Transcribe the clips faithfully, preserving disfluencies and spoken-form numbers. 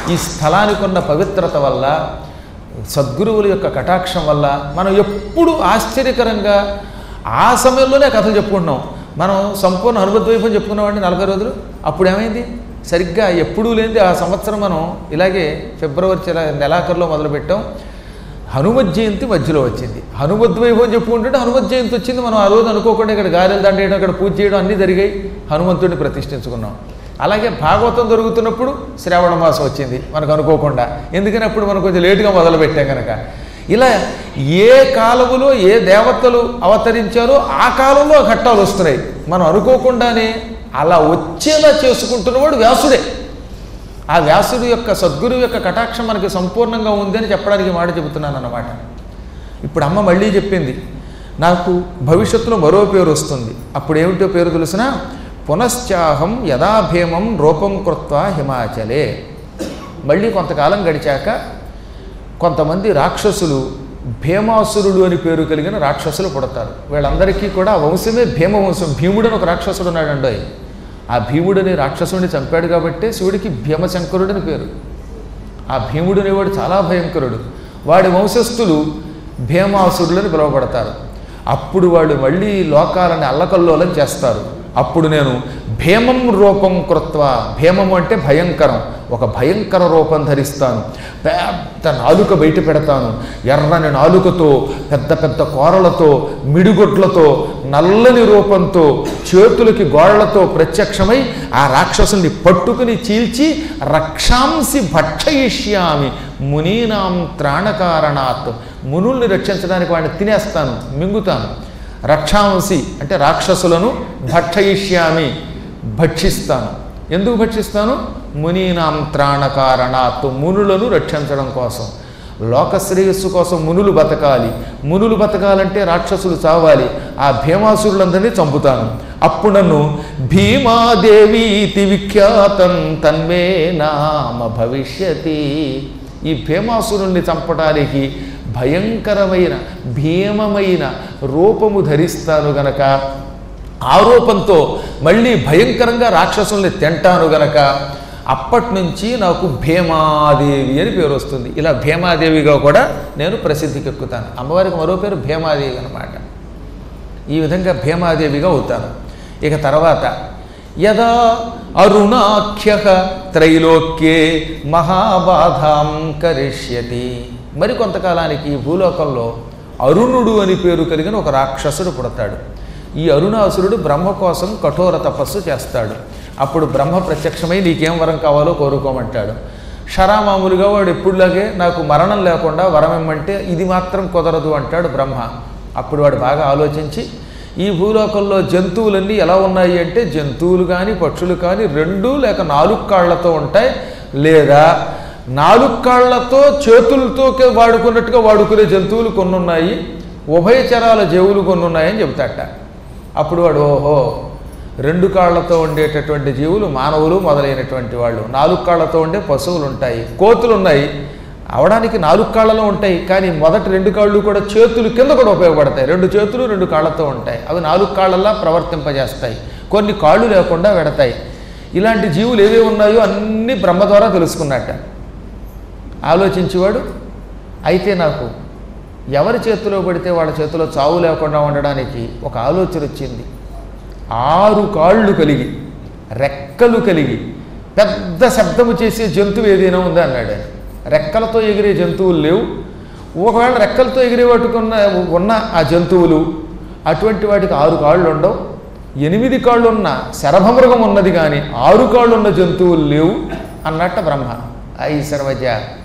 ఈ స్థలానికి ఉన్న పవిత్రత వల్ల, సద్గురువుల యొక్క కటాక్షం వల్ల మనం ఎప్పుడు ఆశ్చర్యకరంగా ఆ సమయంలోనే కథలు చెప్పుకుంటున్నాం. మనం సంపూర్ణ హనుమద్వైభవం చెప్పుకున్నామండి నలభై రోజులు. అప్పుడు ఏమైంది? సరిగ్గా ఎప్పుడూ లేనిది ఆ సంవత్సరం మనం ఇలాగే ఫిబ్రవరి చిల నెలాఖరులో మొదలుపెట్టాం. హనుమత్ జయంతి మధ్యలో వచ్చింది. హనుమద్వైభవం చెప్పుకుంటుంటే హనుమత్ జయంతి వచ్చింది. మనం ఆ రోజు అనుకోకుండా ఇక్కడ గారెలు దండేయడం, ఇక్కడ పూజ చేయడం అన్నీ జరిగాయి. హనుమంతుడిని ప్రతిష్ఠించుకున్నాం. అలాగే భాగవతం జరుగుతున్నప్పుడు శ్రావణ మాసం వచ్చింది మనకు అనుకోకుండా. ఎందుకని అప్పుడు మనం కొంచెం లేటుగా మొదలుపెట్టాం కనుక. ఇలా ఏ కాలములో ఏ దేవతలు అవతరించారో ఆ కాలంలో ఘట్టాలు వస్తున్నాయి. మనం అనుకోకుండానే అలా వచ్చేలా చేసుకుంటున్నవాడు వ్యాసుడే. ఆ వ్యాసుడు యొక్క సద్గురువు యొక్క కటాక్షం మనకి సంపూర్ణంగా ఉందని చెప్పడానికి మాట చెబుతున్నాను అన్నమాట. ఇప్పుడు అమ్మ మళ్ళీ చెప్పింది, నాకు భవిష్యత్తులో మరో పేరు వస్తుంది. అప్పుడు ఏమిటో పేరు తెలిసినా, పునశ్చాహం యథాభీమం రూపం కృత్వా హిమాచలే. మళ్ళీ కొంతకాలం గడిచాక కొంతమంది రాక్షసులు, భీమాసురుడు అని పేరు కలిగిన రాక్షసులు పుడతారు. వీళ్ళందరికీ కూడా వంశమే భీమవంశం. భీముడు అని ఒక రాక్షసుడు ఉన్నాడండి. ఆ భీముడని రాక్షసుడిని చంపాడు కాబట్టి శివుడికి భీమశంకరుడని పేరు. ఆ భీముడు అనేవాడు చాలా భయంకరుడు. వాడి వంశస్థులు భీమాసురులని పిలువబడతారు. అప్పుడు వాళ్ళు మళ్ళీ లోకాలని అల్లకల్లోలం చేస్తారు. అప్పుడు నేను భీమం రూపం కృత్వా, భీమము అంటే భయంకరం, ఒక భయంకర రూపం ధరిస్తాను. పెద్ద నాలుక బయట పెడతాను. ఎర్రని నాలుకతో, పెద్ద పెద్ద కోరలతో, మిడిగొడ్లతో, నల్లని రూపంతో, చేతులకి గోళ్లతో ప్రత్యక్షమై ఆ రాక్షసుల్ని పట్టుకుని చీల్చి రక్షాంసి భక్షయిష్యామి మునీనాం త్రాణకారణాత్, మునుల్ని రక్షించడానికి వాడిని తినేస్తాను, మింగుతాను. రక్షాంసి అంటే రాక్షసులను, భక్షయిష్యామి భక్షిస్తాను. ఎందుకు భక్షిస్తాను? మునీనాం త్రాణకారణాత్, మునులను రక్షించడం కోసం, లోకశ్రేయస్సు కోసం మునులు బతకాలి. మునులు బతకాలంటే రాక్షసులు చావాలి. ఆ భీమాసురులందరినీ చంపుతాను. అప్పుడు నన్ను భీమాదేవీతి విఖ్యాతం తన్మే నామ భవిష్యతి. ఈ భీమాసురుణ్ణి చంపడానికి భయంకరమైన భీమమైన రూపము ధరిస్తాను గనక, ఆ రూపంతో మళ్ళీ భయంకరంగా రాక్షసుల్ని తింటాను గనక అప్పటి నుంచి నాకు భీమాదేవి అని పేరు వస్తుంది. ఇలా భీమాదేవిగా కూడా నేను ప్రసిద్ధికి ఎక్కుతాను. అమ్మవారికి మరో పేరు భీమాదేవి అన్నమాట. ఈ విధంగా భీమాదేవిగా అవుతాను. ఇక తర్వాత యదా అరుణాఖ్య త్రైలోక్యే మహాబాధాం కరిష్యతి. మరి కొంతకాలానికి భూలోకంలో అరుణుడు అని పేరు కలిగిన ఒక రాక్షసుడు పుడతాడు. ఈ అరుణాసురుడు బ్రహ్మ కోసం కఠోర తపస్సు చేస్తాడు. అప్పుడు బ్రహ్మ ప్రత్యక్షమై నీకేం వరం కావాలో కోరుకోమంటాడు. షరామామూలుగా వాడు ఎప్పుడులాగే నాకు మరణం లేకుండా వరం ఇమ్మంటే ఇది మాత్రం కుదరదు అంటాడు బ్రహ్మ. అప్పుడు వాడు బాగా ఆలోచించి, ఈ భూలోకంలో జంతువులన్నీ ఎలా ఉన్నాయి అంటే, జంతువులు కానీ పక్షులు కానీ రెండు లేక నాలుగు కాళ్లతో ఉంటాయి, లేదా నాలుగు కాళ్లతో చేతులతో వాడుకున్నట్టుగా వాడుకునే జంతువులు కొన్ని ఉన్నాయి, ఉభయచరాల జీవులు కొన్ని ఉన్నాయని చెబుతాట. అప్పుడు వాడు ఓహో, రెండు కాళ్లతో ఉండేటటువంటి జీవులు మానవులు మొదలైనటువంటి వాళ్ళు, నాలుగు కాళ్లతో ఉండే పశువులు ఉంటాయి, కోతులు ఉన్నాయి, అవడానికి నాలుగు కాళ్ళలో ఉంటాయి, కానీ మొదటి రెండు కాళ్ళు కూడా చేతులు కింద కూడా ఉపయోగపడతాయి. రెండు చేతులు రెండు కాళ్ళతో ఉంటాయి, అవి నాలుగు కాళ్ళలా ప్రవర్తింపజేస్తాయి, కొన్ని కాళ్ళు లేకుండా వెడతాయి. ఇలాంటి జీవులు ఏవే ఉన్నాయో అన్నీ బ్రహ్మ ద్వారా తెలుసుకున్నట్ట. ఆలోచించేవాడు, అయితే నాకు ఎవరి చేతిలో పడితే వాళ్ళ చేతిలో చావు లేకుండా ఉండడానికి ఒక ఆలోచన వచ్చింది. ఆరు కాళ్ళు కలిగి రెక్కలు కలిగి పెద్ద శబ్దము చేసే జంతువు ఏదైనా ఉందా అన్నాడు. రెక్కలతో ఎగిరే జంతువులు లేవు. ఒకవేళ రెక్కలతో ఎగిరే వాటికున్న ఉన్న ఆ జంతువులు అటువంటి వాటికి ఆరు కాళ్ళు ఉండవు. ఎనిమిది కాళ్ళు ఉన్న శరభమృగం ఉన్నది కానీ ఆరు కాళ్ళు ఉన్న జంతువులు లేవు అన్నట్ట బ్రహ్మ. అయి సర్వజ,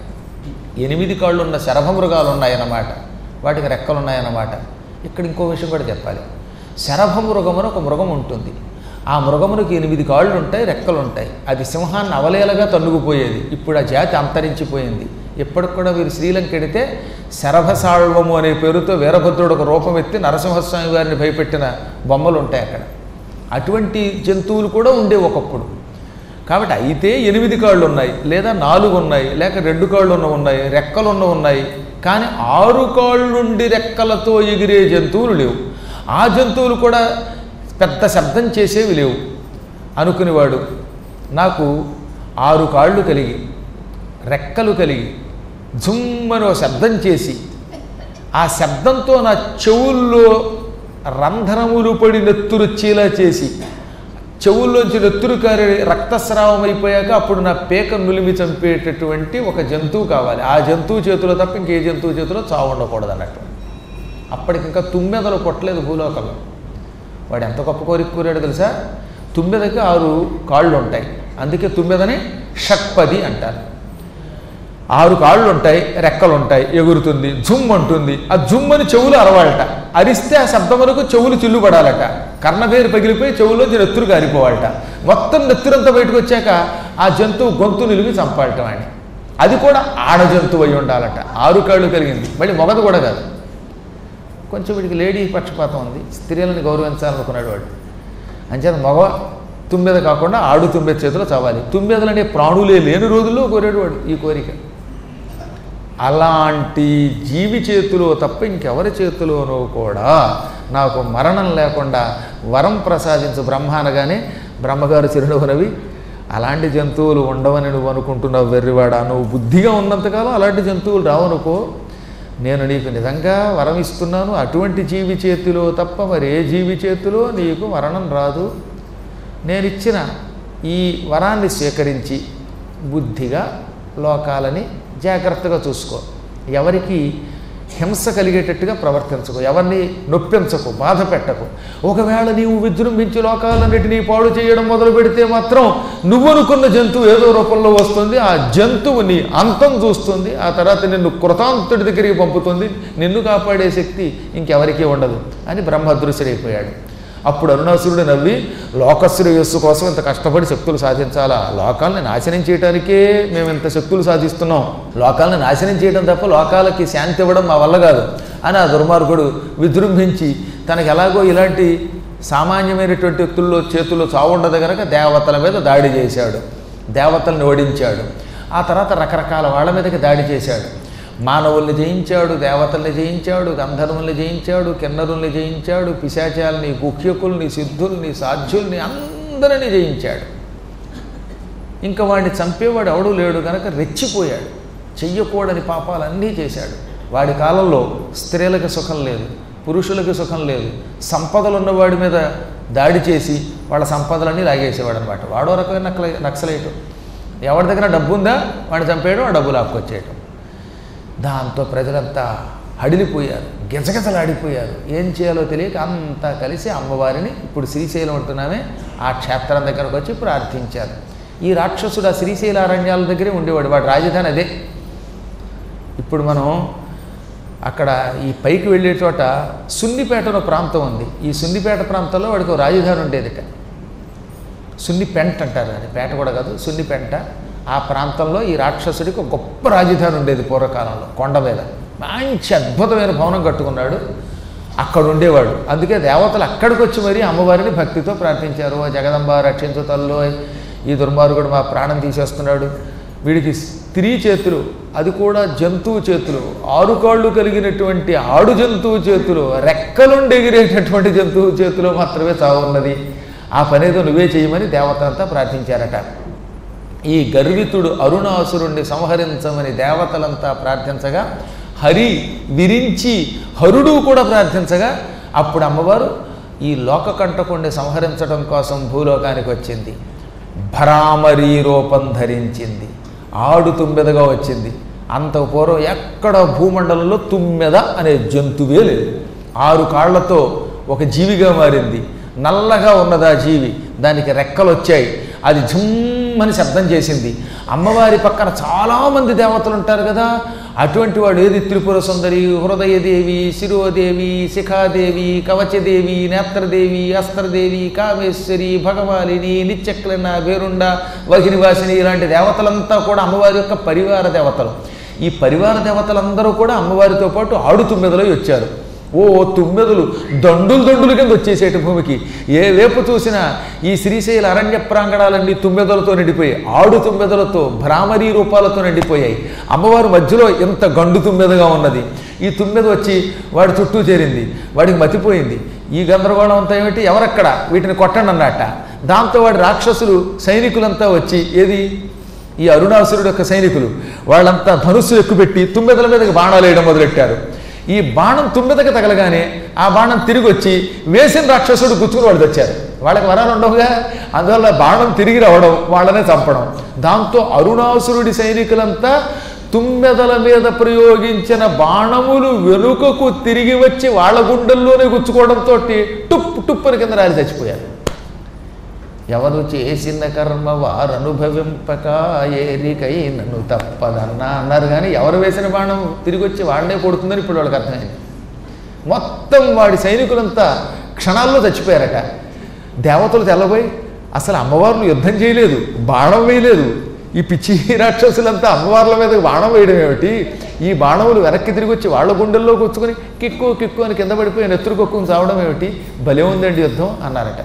ఎనిమిది కాళ్ళు ఉన్న శరభమృగాలు ఉన్నాయన్నమాట, వాటికి రెక్కలు ఉన్నాయన్నమాట. ఇక్కడ ఇంకో విషయం కూడా చెప్పాలి. శరభమృగం అని ఒక మృగం ఉంటుంది. ఆ మృగమునికి ఎనిమిది కాళ్ళు ఉంటాయి, రెక్కలు ఉంటాయి. అది సింహాన్ని అవలేలగా తన్నుకుపోయేది. ఇప్పుడు ఆ జాతి అంతరించిపోయింది. ఇప్పటికి కూడా మీరు శ్రీలంక ఎడితే శరభసాళ్వము అనే పేరుతో వీరభద్రుడు ఒక రూపం ఎత్తి నరసింహస్వామి వారిని భయపెట్టిన బొమ్మలు ఉంటాయి అక్కడ. అటువంటి జంతువులు కూడా ఉండేవి ఒకప్పుడు. కాబట్టి అయితే ఎనిమిది కాళ్ళు ఉన్నాయి, లేదా నాలుగు ఉన్నాయి, లేక రెండు కాళ్ళు ఉన్న ఉన్నాయి, రెక్కలు ఉన్న ఉన్నాయి, కానీ ఆరు కాళ్ళుండి రెక్కలతో ఎగిరే జంతువులు లేవు. ఆ జంతువులు కూడా పెద్ద శబ్దం చేసేవి లేవు అనుకునేవాడు. నాకు ఆరు కాళ్ళు కలిగి రెక్కలు కలిగి జుమ్మని ఒక శబ్దం చేసి ఆ శబ్దంతో నా చెవుల్లో రంధ్రములు పడి నెత్తురు చీలా చేసి చెవుల్లోంచి నెత్తురు కారి రక్తస్రావం అయిపోయాక అప్పుడు నా పేక నులిమి చంపేటటువంటి ఒక జంతువు కావాలి. ఆ జంతువు చేతిలో తప్ప ఇంకే జంతువు చేతిలో చావు ఉండకూడదు అన్నట్టు. అప్పటికి ఇంకా తుమ్మెదలు కొట్టలేదు భూలోకంలో. వాడు ఎంత గొప్ప కోరిక కోరాడు తెలుసా? తుమ్మెదకి ఆరు కాళ్ళు ఉంటాయి, అందుకే తుమ్మెదని షట్పది అంటారు. ఆరు కాళ్ళు ఉంటాయి, రెక్కలు ఉంటాయి, ఎగురుతుంది, జుమ్ అంటుంది. ఆ జుమ్మని చెవులు అరవాలట. అరిస్తే ఆ శబ్దములకు చెవులు చిల్లుపడాలట. కర్ణభేరు పగిలిపోయి చెవులోంచి నెత్తురు కారిపోవాలట. మొత్తం నెత్తురంతా బయటకు వచ్చాక ఆ జంతువు గొంతు నిలిమి చంపాలటం అని. అది కూడా ఆడ జంతువు అయి ఉండాలట. ఆరు కాళ్ళు కలిగింది, మళ్ళీ మొగదు కూడా కాదు. కొంచెం వీడికి లేడీ పక్షపాతం ఉంది, స్త్రీలను గౌరవించాలనుకున్నాడు వాడు. అంచేత మగ తుమ్మెద కాకుండా ఆడు తుమ్మెద చేతిలో చావాలి. తుమ్మెదలనే ప్రాణులే లేని రోజుల్లో కోరాడు వాడు ఈ కోరిక. అలాంటి జీవి చేతిలో తప్ప ఇంకెవరి చేతిలోనో కూడా నాకు మరణం లేకుండా వరం ప్రసాదించు బ్రహ్మ అనగానే బ్రహ్మగారు చిరునవ్వునవి, అలాంటి జంతువులు ఉండవని నువ్వు అనుకుంటున్నావు వెర్రివాడా, నువ్వు బుద్ధిగా ఉన్నంతకాలం అలాంటి జంతువులు రావనుకో, నేను నీకు నిజంగా వరం ఇస్తున్నాను, అటువంటి జీవి చేతిలో తప్ప మరి ఏ జీవి చేతిలో నీకు మరణం రాదు. నేను ఇచ్చిన ఈ వరాన్ని స్వీకరించి బుద్ధిగా లోకాలని జాగ్రత్తగా చూసుకో, ఎవరికి హింస కలిగేటట్టుగా ప్రవర్తించకు, ఎవరిని నొప్పించకు, బాధ పెట్టకు. ఒకవేళ నీవు విజృంభించి లోకాలన్నిటినీ పాడు చేయడం మొదలు పెడితే మాత్రం నువ్వు అనుకున్న జంతువు ఏదో రూపంలో వస్తుంది, ఆ జంతువుని అంతం చూస్తుంది, ఆ తర్వాత నిన్ను కృతాంతుడి దగ్గరికి పంపుతుంది, నిన్ను కాపాడే శక్తి ఇంకెవరికీ ఉండదు అని బ్రహ్మదృశ్యుడైపోయాడు. అప్పుడు అరుణాసురుడు నవ్వి, లోకశ్రేయస్సు కోసం ఇంత కష్టపడి శక్తులు సాధించాలా? లోకాలని నాశనం చేయడానికే మేము ఇంత శక్తులు సాధిస్తున్నాం, లోకాలను నాశనం చేయడం తప్ప లోకాలకి శాంతి ఇవ్వడం మా వల్ల కాదు అని ఆ దుర్మార్గుడు విజృంభించి తనకు ఎలాగో ఇలాంటి సామాన్యమైనటువంటి వ్యక్తుల్లో చేతుల్లో చావుండదు కనుక దేవతల మీద దాడి చేశాడు, దేవతల్ని ఓడించాడు. ఆ తర్వాత రకరకాల వాళ్ళ మీదకి దాడి చేశాడు. మానవుల్ని జయించాడు, దేవతల్ని జయించాడు, గంధర్వుల్ని జయించాడు, కిన్నరుల్ని జయించాడు, పిశాచాల్ని, గుహ్యకుల్ని, సిద్ధుల్ని, సాధ్యుల్ని అందరినీ జయించాడు. ఇంకా వాడిని చంపేవాడు ఎవడూ లేడు కనుక రెచ్చిపోయాడు, చెయ్యకూడని పాపాలన్నీ చేశాడు. వాడి కాలంలో స్త్రీలకు సుఖం లేదు, పురుషులకి సుఖం లేదు. సంపదలు ఉన్నవాడి మీద దాడి చేసి వాళ్ళ సంపదలన్నీ లాగేసేవాడు అనమాట. వాడో రకమైన నక్ల నక్సలైటు. ఎవరి దగ్గర డబ్బు ఉందా వాడిని చంపేయడం, ఆ డబ్బు లాక్కొచ్చేయడం. దాంతో ప్రజలంతా హడిలిపోయారు, గిజగిజలాడిపోయారు. ఏం చేయాలో తెలియక అంతా కలిసి అమ్మవారిని, ఇప్పుడు శ్రీశైలం అంటున్నామే, ఆ క్షేత్రం దగ్గరకు వచ్చి ప్రార్థించారు. ఈ రాక్షసుడు ఆ శ్రీశైల అరణ్యాల దగ్గరే ఉండేవాడు, వాడు రాజధాని అదే. ఇప్పుడు మనం అక్కడ ఈ పైకి వెళ్ళే చోట సున్నిపేటలో ప్రాంతం ఉంది. ఈ సున్నిపేట ప్రాంతంలో వాడికి ఒక రాజధాని ఉండేదిట. సున్నిపెంట అంటారు, అది పేట కూడా కాదు, సున్నిపెంట. ఆ ప్రాంతంలో ఈ రాక్షసుడికి ఒక గొప్ప రాజధాని ఉండేది పూర్వకాలంలో. కొండ మీద మంచి అద్భుతమైన భవనం కట్టుకున్నాడు, అక్కడ ఉండేవాడు. అందుకే దేవతలు అక్కడికి వచ్చి మరీ అమ్మవారిని భక్తితో ప్రార్థించారు. జగదంబ రక్షించు తల్లో, ఈ దుర్మార్గుడు మా ప్రాణం తీసేస్తున్నాడు, వీడికి స్త్రీ చేతులు, అది కూడా జంతువు చేతులు, ఆరు కాళ్ళు కలిగినటువంటి ఆడు జంతువు చేతులు, రెక్కలుండి ఎగిరేటటువంటి జంతువు చేతిలో మాత్రమే చావున్నది, ఆ పనేదో నువ్వే చేయమని దేవతలంతా ప్రార్థించారట. ఈ గర్వితుడు అరుణాసురుణ్ణి సంహరించమని దేవతలంతా ప్రార్థించగా, హరి విరించి హరుడు కూడా ప్రార్థించగా, అప్పుడు అమ్మవారు ఈ లోకకంటకుణ్ణి సంహరించడం కోసం భూలోకానికి వచ్చింది. భరామరీ రూపం ధరించింది, ఆడు తుమ్మెదగా వచ్చింది. అంత పూర్వం ఎక్కడ భూమండలంలో తుమ్మెద అనే జంతువే లేదు. ఆరు కాళ్లతో ఒక జీవిగా మారింది. నల్లగా ఉన్నది ఆ జీవి, దానికి రెక్కలు వచ్చాయి, అది ఝుమ్మని శబ్దం చేసింది. అమ్మవారి పక్కన చాలామంది దేవతలు ఉంటారు కదా, అటువంటి వాడు ఏది త్రిపుర సుందరి, హృదయదేవి, శిరోదేవి, శిఖాదేవి, కవచదేవి, నేత్రదేవి, అస్త్రదేవి, కామేశ్వరి, భగవాలిని, నిత్యక్లన, భేరుండ, వహినివాసిని, ఇలాంటి దేవతలంతా కూడా అమ్మవారి యొక్క పరివార దేవతలు. ఈ పరివార దేవతలందరూ కూడా అమ్మవారితో పాటు ఆడు తుమ్మెదలో వచ్చారు. ఓ తుమ్మెదలు దండులు దండులు కింద వచ్చేసేటి భూమికి. ఏ వేపు చూసినా ఈ శ్రీశైల అరణ్య ప్రాంగణాలన్నీ తుమ్మెదలతో నిండిపోయాయి, ఆడు తుమ్మెదలతో, భ్రామరీ రూపాలతో నిండిపోయాయి. అమ్మవారు మధ్యలో ఎంత గండు తుమ్మెదగా ఉన్నది. ఈ తుమ్మెద వచ్చి వాడి చుట్టూ చేరింది, వాడికి మతిపోయింది. ఈ గందరగోళం అంతా ఏమిటి, ఎవరక్కడ, వీటిని కొట్టండి అన్నట్ట. దాంతో వాడి రాక్షసులు సైనికులంతా వచ్చి, ఏది ఈ అరుణాసురుడు యొక్క సైనికులు. వాళ్ళంతా ధనుస్సు ఎక్కుపెట్టి తుమ్మెదల మీదకి బాణాలు వేయడం మొదలెట్టారు. ఈ బాణం తుమ్మెదకి తగలగానే ఆ బాణం తిరిగి వచ్చి వేసిన రాక్షసుడు గుచ్చుకుని వాళ్ళు తెచ్చారు. వాళ్ళకి వరాలు ఉండవుగా, అందువల్ల బాణం తిరిగి రావడం, వాళ్ళనే చంపడం. దాంతో అరుణాసురుడి సైనికులంతా తుమ్మెదల మీద ప్రయోగించిన బాణములు వెనుకకు తిరిగి వచ్చి వాళ్ళ గుండెల్లోనే గుచ్చుకోవడంతో టుప్ టుప్పని కింద రాలి చచ్చిపోయారు. ఎవరు చేసిన కర్మ వారు అనుభవింపక ఏరికై నన్ను తప్పదన్నా అన్నారు. కానీ ఎవరు వేసిన బాణం తిరిగి వచ్చి వాడినే కొడుతుందని ఇప్పుడు వాళ్ళకి అర్థమైంది. మొత్తం వాడి సైనికులంతా క్షణాల్లో చచ్చిపోయారట. దేవతలు తెల్లబోయి అసలు అమ్మవార్లు యుద్ధం చేయలేదు, బాణం వేయలేదు, ఈ పిచ్చి రాక్షసులంతా అమ్మవార్ల మీద బాణం వేయడం ఏమిటి, ఈ బాణములు వెనక్కి తిరిగి వచ్చి వాళ్ళ గుండెల్లో కూర్చుకొని కిక్కు కిక్కు అని కింద పడిపోయి నెత్తురు కొక్కుని చావడం ఏమిటి, భలే ఉందండి యుద్ధం అన్నారట.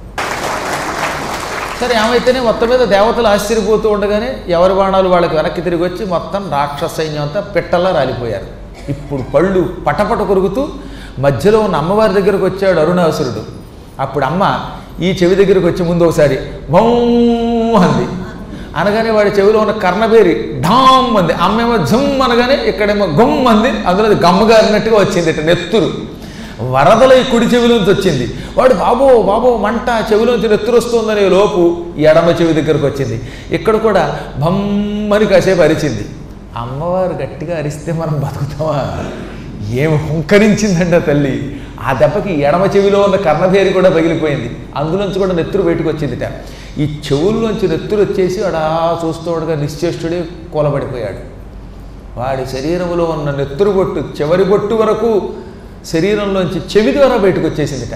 సరే ఏమైతేనే మొత్తం మీద దేవతలు ఆశ్చర్యపోతూ ఉండగానే ఎవరి బాణాలు వాళ్ళకి వెనక్కి తిరిగి వచ్చి మొత్తం రాక్షస సైన్యం అంతా పిట్టల్లా రాలిపోయారు. ఇప్పుడు పళ్ళు పటపట కొరుకుతూ మధ్యలో ఉన్న అమ్మవారి దగ్గరకు వచ్చాడు అరుణాసురుడు. అప్పుడు అమ్మ ఈ చెవి దగ్గరకు వచ్చి ముందు ఒకసారి భౌ అంది. అనగానే వాడి చెవిలో ఉన్న కర్ణబేరి ఢామ్ అంది. అమ్మేమో జమ్ అనగానే ఇక్కడేమో గమ్ అంది. అందులో గమ్మగారినట్టుగా వచ్చింది ఇట్లా నెత్తురు వరదలై కుడి చెవిలోంచి వచ్చింది. వాడు బాబో బాబో మంట చెవిలోంచి నెత్తురు వస్తుందనే లోపు ఎడమ చెవి దగ్గరకు వచ్చింది. ఇక్కడ కూడా భమ్మని కాసేపు అరిచింది. అమ్మవారు గట్టిగా అరిస్తే మనం బతుకుతామా? ఏమి హుంకరించిందంట తల్లి. ఆ దెబ్బకి ఎడమ చెవిలో ఉన్న కర్ణభేరి కూడా పగిలిపోయింది. అందులోంచి కూడా నెత్తురు బయటకు వచ్చిందిట. ఈ చెవుల్లోంచి నెత్తురు వచ్చేసి వాడు ఆ చూస్తూ ఉండగా నిశ్చేష్టుడే కూలబడిపోయాడు. వాడి శరీరంలో ఉన్న నెత్తురు బొట్టు చివరి బొట్టు వరకు శరీరంలోంచి చెవి ద్వారా బయటకు వచ్చేసిందిట.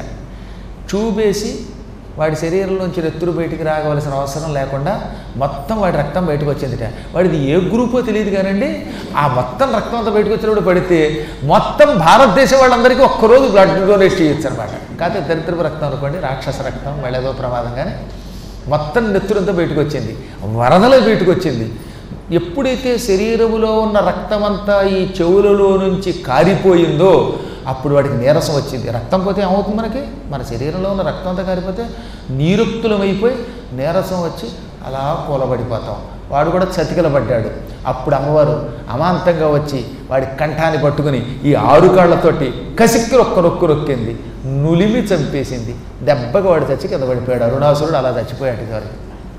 చూబేసి వాడి శరీరంలోంచి నెత్తురు బయటికి రాగవలసిన అవసరం లేకుండా మొత్తం వాడి రక్తం బయటకు వచ్చిందిట. వాడిది ఏ గ్రూపో తెలియదు కానండి, ఆ మొత్తం రక్తం అంతా బయటకు వచ్చినప్పుడు పడితే మొత్తం భారతదేశం వాళ్ళందరికీ ఒక్కరోజు బ్లడ్ డొనేట్ చేయొచ్చు అనమాట. కాకపోతే దరిద్రపు రక్తం అనుకోండి, రాక్షస రక్తం, వెళ్ళేదో ప్రమాదంగానే మొత్తం నెత్తురంతా బయటకు వచ్చింది, వరదలో బయటకు వచ్చింది. ఎప్పుడైతే శరీరములో ఉన్న రక్తమంతా ఈ చెవులలో నుంచి కారిపోయిందో అప్పుడు వాడికి నీరసం వచ్చింది. రక్తం పోతే ఏమవుతుంది మనకి? మన శరీరంలో ఉన్న రక్తం అంతా కారిపోతే నీరుక్తులమైపోయి నీరసం వచ్చి అలా కూలబడిపోతాం. వాడు కూడా చతికిలబడ్డాడు. అప్పుడు అమ్మవారు అమాంతంగా వచ్చి వాడి కంఠాన్ని పట్టుకుని ఈ ఆరు కాళ్లతోటి కసిక్కి ఒక్క రొక్కు రొక్కింది, నులిమి చంపేసింది. దెబ్బకి వాడు చచ్చి కింద పడిపోయాడు. అరుణాసురుడు అలా చచ్చిపోయాడు. గారు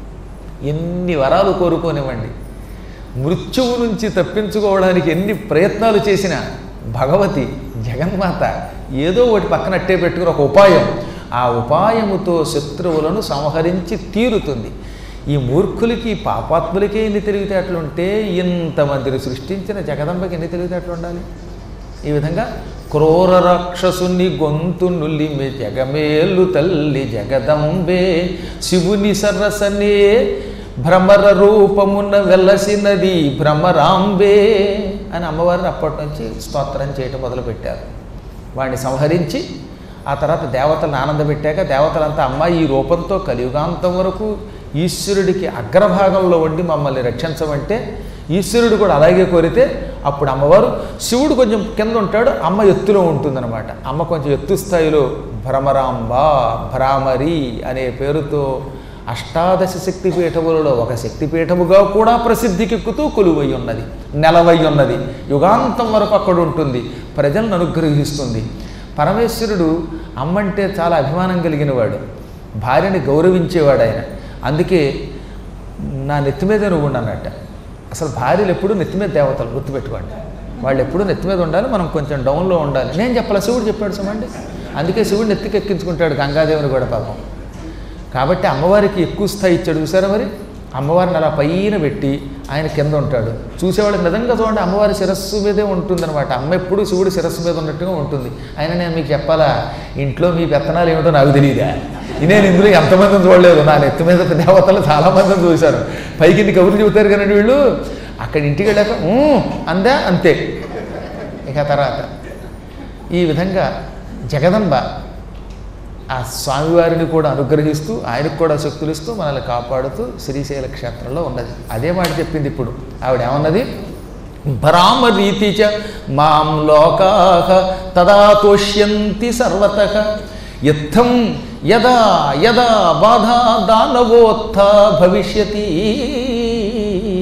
ఎన్ని వరాలు కోరుకోనివ్వండి, మృత్యువు నుంచి తప్పించుకోవడానికి ఎన్ని ప్రయత్నాలు చేసినా భగవతి జగన్మాత ఏదో ఒకటి పక్కన అట్టే పెట్టుకుని ఒక ఉపాయం, ఆ ఉపాయముతో శత్రువులను సంహరించి తీరుతుంది. ఈ మూర్ఖులకి పాపాత్ములకే ఎన్ని తెలివితేటలుంటే ఇంతమందిని సృష్టించిన జగదంబకి ఎన్ని తెలివితేటలు ఉండాలి? ఈ విధంగా క్రూర రాక్షసుని గొంతు నులిమె జగమేలు తల్లి జగదంబే శివుని సరసనే భ్రమర రూపమున వెలసినది భ్రమరాంబే అని అమ్మవారిని అప్పటి నుంచి స్తోత్రం చేయటం మొదలుపెట్టారు. వాడిని సంహరించి ఆ తర్వాత దేవతలను ఆనందపెట్టాక దేవతలంతా అమ్మ ఈ రూపంతో కలియుగాంతం వరకు ఈశ్వరుడికి అగ్రభాగంలో ఉండి మమ్మల్ని రక్షించమంటే ఈశ్వరుడు కూడా అలాగే కోరితే అప్పుడు అమ్మవారు శివుడు కొంచెం కింద ఉంటాడు, అమ్మ ఎత్తులో ఉంటుందన్నమాట. అమ్మ కొంచెం ఎత్తు స్థాయిలో భ్రమరాంబ భ్రామరి అనే పేరుతో అష్టాదశ శక్తిపీఠములలో ఒక శక్తిపీఠముగా కూడా ప్రసిద్ధికెక్కుతూ కొలువై ఉన్నది, నెలవై ఉన్నది. యుగాంతం వరకు అక్కడ ఉంటుంది, ప్రజలను అనుగ్రహిస్తుంది. పరమేశ్వరుడు అమ్మంటే చాలా అభిమానం కలిగినవాడు, భార్యని గౌరవించేవాడు ఆయన. అందుకే నా నెత్తి మీద నువ్వు ఉండన్నట్ట. అసలు భార్యలు ఎప్పుడు నెత్తి మీద దేవతలు, గుర్తుపెట్టుకోండి. వాళ్ళు ఎప్పుడూ నెత్తి మీద ఉండాలి, మనం కొంచెం డౌన్లో ఉండాలి. నేను చెప్పాలి, శివుడు చెప్పాడు సుమండి. అందుకే శివుడిని ఎత్తికి ఎక్కించుకుంటాడు గంగాదేవుని కూడా పాపం. కాబట్టి అమ్మవారికి ఎక్కువ స్థాయి ఇచ్చాడు. చూసారా మరి? అమ్మవారిని అలా పైన పెట్టి ఆయన కింద ఉంటాడు. చూసేవాళ్ళకి నిజంగా చూడండి అమ్మవారి శిరస్సు మీదే ఉంటుందన్నమాట. అమ్మ ఎప్పుడు శివుడు శిరస్సు మీద ఉన్నట్టుగా ఉంటుంది. అయినా నేను మీకు చెప్పాలా, ఇంట్లో మీ పెత్తనాలు ఏమిటో నాకు తెలియదా? నేను ఇందులో ఎంతమందిని చూడలేదు, నా నెత్తి మీద దేవతలు చాలామందిని చూశాను. పైకి కబుర్లు చెబుతారు కదండి వీళ్ళు. అక్కడ ఇంటికి వెళ్ళాక అందా అంతే. ఇక తర్వాత ఈ విధంగా జగదంబ ఆ స్వామివారిని కూడా అనుగ్రహిస్తూ ఆయనకు కూడా శక్తులు ఇస్తూ మనల్ని కాపాడుతూ శ్రీశైల క్షేత్రంలో ఉన్నది. అదే మాట చెప్పింది ఇప్పుడు ఆవిడ. ఏమన్నది? భ్రామరీతి చ మాం లోకాః తదా తోష్యంతి సర్వతః యుద్ధం యదా యదా బాధా దానవోత్థ భవిష్యతి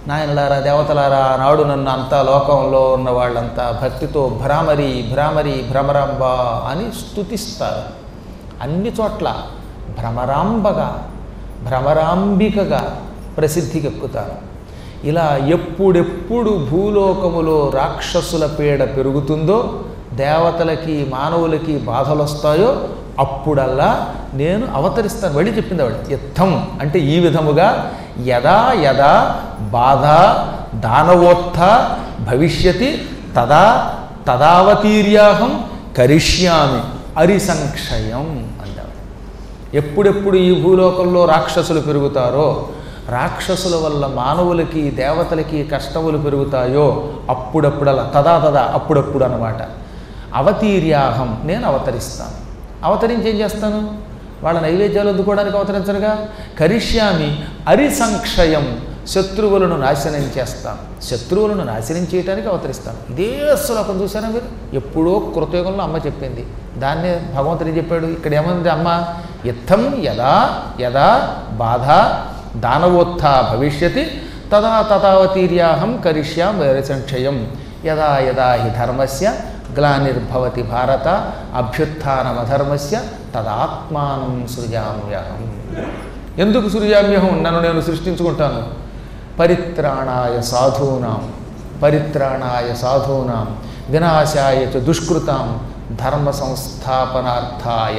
నాయనలారా దేవతలారా నాడు నన్ను అంతా లోకంలో ఉన్న వాళ్ళంతా భక్తితో భ్రామరి భ్రామరి భ్రమరాంబ అని స్తుతిస్తారు. అన్ని చోట్ల భ్రమరాంబగా భ్రమరాంబికగా ప్రసిద్ధికి ఎక్కుతారు. ఇలా ఎప్పుడెప్పుడు భూలోకములో రాక్షసుల పీడ పెరుగుతుందో, దేవతలకి మానవులకి బాధలు వస్తాయో అప్పుడల్లా నేను అవతరిస్తాను. వెళ్ళి చెప్పింది ఆవిడ. యుద్ధం అంటే ఈ విధముగా యదా యదా బాధ దానవోత్థ భవిష్యతి తదా తదావతీర్యాహం కరిష్యామి అరిసంక్షయం అన్నాడు. ఎప్పుడెప్పుడు ఈ భూలోకంలో రాక్షసులు పెరుగుతారో, రాక్షసుల వల్ల మానవులకి దేవతలకి కష్టములు పెరుగుతాయో అప్పుడప్పుడలా తదా తదా అప్పుడప్పుడు అన్నమాట. అవతీర్యాహం నేను అవతరిస్తాను. అవతరించి ఏం చేస్తాను? వాళ్ళ నైవేద్యాలు అందుకోవడానికి అవతరించరుగా. కరిష్యామి అరిసంక్షయం శత్రువులను నాశనం చేస్తాను. శత్రువులను నాశనం చేయడానికి అవతరిస్తాను. ఇదే శ్లోకం చూసారా మీరు? ఎప్పుడో కృతయుగంలో అమ్మ చెప్పింది. దాన్నే భగవంతుడు చెప్పాడు. ఇక్కడ ఏమంది అమ్మ? యుద్ధం యదా యదా బాధ దానవోత్థ భవిష్యతి తదా తదావతీర్యాహం కరిష్యాం అరిసంక్షయం యదా యదా హి ధర్మస్య గ్లానిర్భవతి భారత అభ్యుత్థానమధర్మస్య తదాత్మానం సృజామ్యహం. ఎందుకు సృజామ్యహం? నన్ను నేను సృష్టించుకుంటాను. పరిత్రాణాయ సాధూనాం పరిత్రాణాయ సాధూనాం వినాశాయ చ దుష్కృతాం ధర్మ సంస్థాపనార్థాయ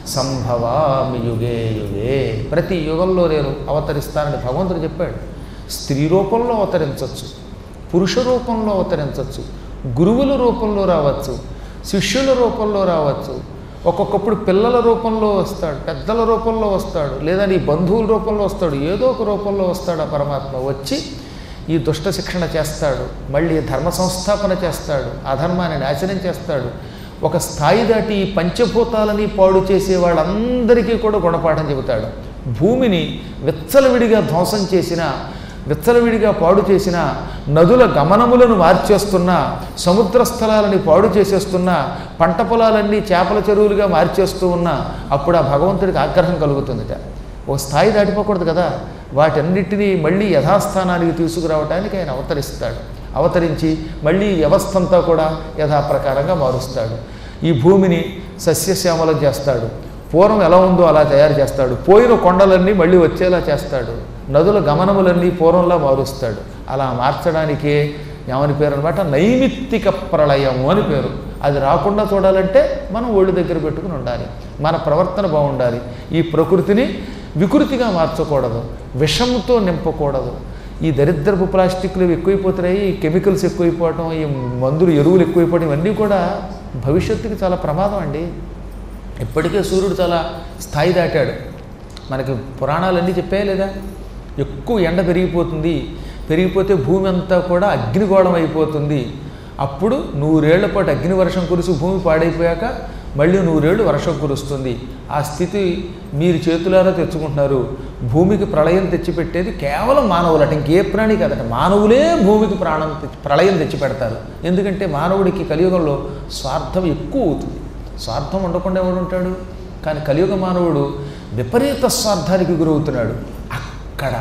సంభవామి యుగే యుగే. ప్రతి యుగంలో నేను అవతరిస్తానని భగవంతుడు చెప్పాడు. స్త్రీ రూపంలో అవతరించవచ్చు, పురుష రూపంలో అవతరించవచ్చు, గురువుల రూపంలో రావచ్చు, శిష్యుల రూపంలో రావచ్చు, ఒక్కొక్కప్పుడు పిల్లల రూపంలో వస్తాడు, పెద్దల రూపంలో వస్తాడు, లేదా నీ బంధువుల రూపంలో వస్తాడు, ఏదో ఒక రూపంలో వస్తాడు. ఆ పరమాత్మ వచ్చి ఈ దుష్ట శిక్షణ చేస్తాడు, మళ్ళీ ధర్మ సంస్థాపన చేస్తాడు, అధర్మాన్ని నాశనం చేస్తాడు. ఒక స్థాయి దాటి ఈ పంచభూతాలని పాడు చేసే వాళ్ళందరికీ కూడా గుణపాఠం చెబుతాడు. భూమిని విచ్చలవిడిగా ధ్వంసం చేసిన, విచ్చలవిడిగా పాడు చేసిన, నదుల గమనములను మార్చేస్తున్నా, సముద్ర స్థలాలని పాడు చేసేస్తున్నా, పంట పొలాలన్నీ చేపల చెరువులుగా మార్చేస్తూ ఉన్నా అప్పుడు ఆ భగవంతుడికి ఆగ్రహం కలుగుతుందిట. ఓ స్థాయి దాటిపోకూడదు కదా. వాటన్నిటినీ మళ్ళీ యథాస్థానానికి తీసుకురావడానికి ఆయన అవతరిస్తాడు. అవతరించి మళ్ళీ వ్యవస్థ అంతా కూడా యథాప్రకారంగా మారుస్తాడు. ఈ భూమిని సస్యశ్యామలం చేస్తాడు. పూర్వం ఎలా ఉందో అలా తయారు చేస్తాడు. పోయిన కొండలన్నీ మళ్ళీ వచ్చేలా చేస్తాడు. నదుల గమనములన్నీ పూర్వంలా మారుస్తాడు. అలా మార్చడానికే ఏమని పేరు అనమాట? నైమిత్తిక ప్రళయము అని పేరు. అది రాకుండా చూడాలంటే మనం ఒళ్ళు దగ్గర పెట్టుకుని ఉండాలి. మన ప్రవర్తన బాగుండాలి. ఈ ప్రకృతిని వికృతిగా మార్చకూడదు, విషంతో నింపకూడదు. ఈ దరిద్రపు ప్లాస్టిక్లు ఎక్కువైపోతున్నాయి, ఈ కెమికల్స్ ఎక్కువైపోవటం, ఈ మందులు ఎరువులు ఎక్కువైపోవడం, ఇవన్నీ కూడా భవిష్యత్తుకి చాలా ప్రమాదం అండి. ఇప్పటికే సూర్యుడు చాలా స్థాయి దాటాడు. మనకి పురాణాలన్నీ చెప్పాయి లేదా? ఎక్కువ ఎండ పెరిగిపోతుంది, పెరిగిపోతే భూమి అంతా కూడా అగ్నిగోళం అయిపోతుంది. అప్పుడు నూరేళ్ల పాటు అగ్ని వర్షం కురిసి భూమి పాడైపోయాక మళ్ళీ నూరేళ్ళు వర్షం కురుస్తుంది. ఆ స్థితి మీరు చేతులారా తెచ్చుకుంటున్నారు. భూమికి ప్రళయం తెచ్చిపెట్టేది కేవలం మానవులట, ఇంకే ప్రాణి కాదట. మానవులే భూమికి ప్రాణం ప్రళయం తెచ్చిపెడతారు. ఎందుకంటే మానవుడికి కలియుగంలో స్వార్థం ఎక్కువ అవుతుంది. స్వార్థం ఉండకుండా ఎవడు ఉంటాడు? కానీ కలియుగ మానవుడు విపరీత స్వార్థానికి గురవుతున్నాడు. అక్కడ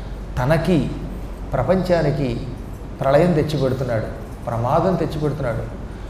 తనకి ప్రపంచానికి ప్రళయం తెచ్చిపెడుతున్నాడు, ప్రమాదం తెచ్చిపెడుతున్నాడు.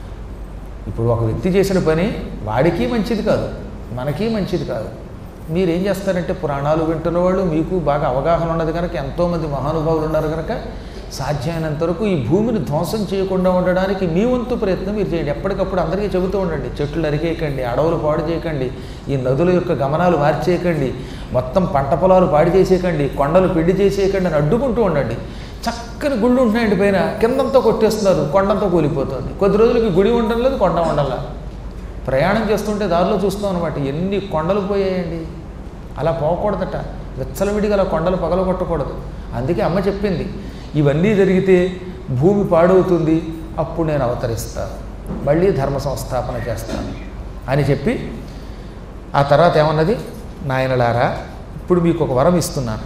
ఇప్పుడు ఒక వ్యక్తి చేసిన పని వాడికి మంచిది కాదు, మనకి మంచిది కాదు. మీరేం చేస్తారంటే పురాణాలు వింటున్న వాళ్ళు, మీకు బాగా అవగాహన ఉన్నది కనుక, ఎంతోమంది మహానుభావులు ఉన్నారు కనుక సాధ్యమైనంత వరకు ఈ భూమిని ధ్వంసం చేయకుండా ఉండడానికి మీ వంతు ప్రయత్నం మీరు చేయండి. ఎప్పటికప్పుడు అందరికీ చెబుతూ ఉండండి. చెట్లు నరికేయకండి, అడవులు పాడు చేయకండి, ఈ నదుల యొక్క గమనాలు మార్చేయకండి, మొత్తం పంట పొలాలు పాడు చేసేయకండి, కొండలు పిండి చేసేయకండి అని అడ్డుకుంటూ ఉండండి. చక్కని గుళ్ళు ఉంటున్నాయండి, పైన కిందంతా కొట్టేస్తున్నారు, కొండంతా కూలిపోతుంది. కొద్ది రోజులకి గుడి ఉండడం లేదు, కొండ ఉండాల. ప్రయాణం చేస్తుంటే దారిలో చూస్తాం అనమాట, ఎన్ని కొండలు పోయాయండి. అలా పోకూడదట, విచ్చలవిడిగా అలా కొండలు పగల కొట్టకూడదు. అందుకే అమ్మ చెప్పింది, ఇవన్నీ జరిగితే భూమి పాడవుతుంది, అప్పుడు నేను అవతరిస్తాను, మళ్ళీ ధర్మ సంస్థాపన చేస్తాను అని చెప్పి ఆ తర్వాత ఏమన్నది? నాయనలారా, ఇప్పుడు మీకు ఒక వరం ఇస్తున్నాను.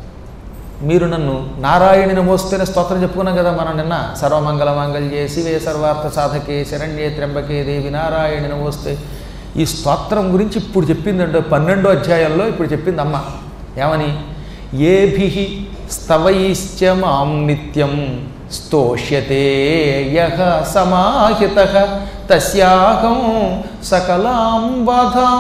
మీరు నన్ను నారాయణుని మోస్తేనే స్తోత్రం చెప్పుకున్నాం కదా మనం నిన్న. సర్వమంగళ మంగళ్యే శివే సర్వార్థ సాధకే శరణ్యే త్ర్యంబకే దేవి నారాయణుని మోస్తే. ఈ స్తోత్రం గురించి ఇప్పుడు చెప్పిందంటే పన్నెండో అధ్యాయంలో ఇప్పుడు చెప్పింది అమ్మ. ఏమని? ఏభిః స్తవైశ్చ మాం నిత్యం స్తోష్యతే యః సమాహితః తస్యాహం సకలాం బాధాం